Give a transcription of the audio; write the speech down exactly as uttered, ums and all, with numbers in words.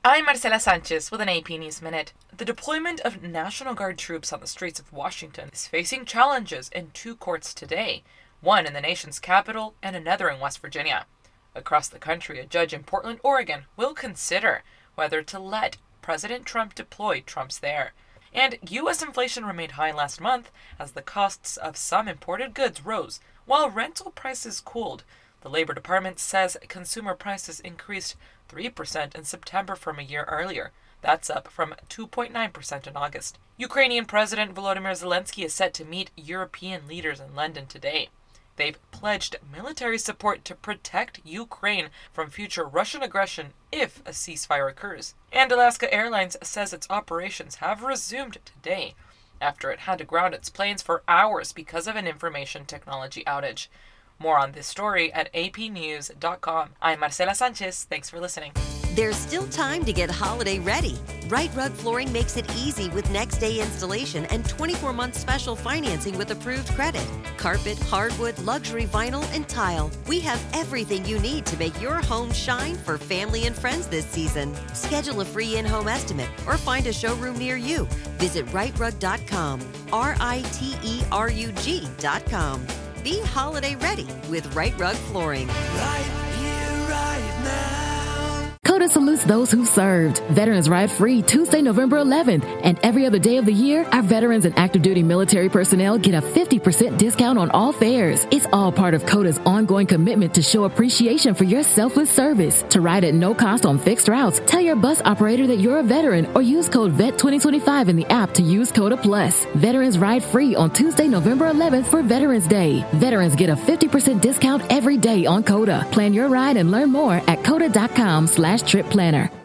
I'm Marcela Sanchez with an A P News Minute. The deployment of National Guard troops on the streets of Washington is facing challenges in two courts today, one in the nation's capital and another in West Virginia. Across the country, a judge in Portland, Oregon will consider whether to let President Trump deploy troops there. And U S inflation remained high last month as the costs of some imported goods rose, while rental prices cooled. The Labor Department says consumer prices increased three percent in September from a year earlier. That's up from two point nine percent in August. Ukrainian President Volodymyr Zelensky is set to meet European leaders in London today. They've pledged military support to protect Ukraine from future Russian aggression if a ceasefire occurs. And Alaska Airlines says its operations have resumed today after it had to ground its planes for hours because of an information technology outage. More on this story at A P news dot com. I'm Marcela Sanchez. Thanks for listening. There's still time to get holiday ready. Right Rug Flooring makes it easy with next day installation and twenty-four month special financing with approved credit. Carpet, hardwood, luxury vinyl, and tile. We have everything you need to make your home shine for family and friends this season. Schedule a free in-home estimate or find a showroom near you. Visit right rug dot com. R I T E R U G dot com. Be holiday ready with Right Rug Flooring. Right here, right now. COTA salutes those who served. Veterans Ride Free Tuesday, November eleventh. And every other day of the year, our veterans and active duty military personnel get a fifty percent discount on all fares. It's all part of COTA's ongoing commitment to show appreciation for your selfless service. To ride at no cost on fixed routes, tell your bus operator that you're a veteran or use code V E T twenty twenty-five in the app to use COTA Plus. Veterans Ride Free on Tuesday, November eleventh for Veterans Day. Veterans get a fifty percent discount every day on COTA. Plan your ride and learn more at COTA dot com slash trip planner.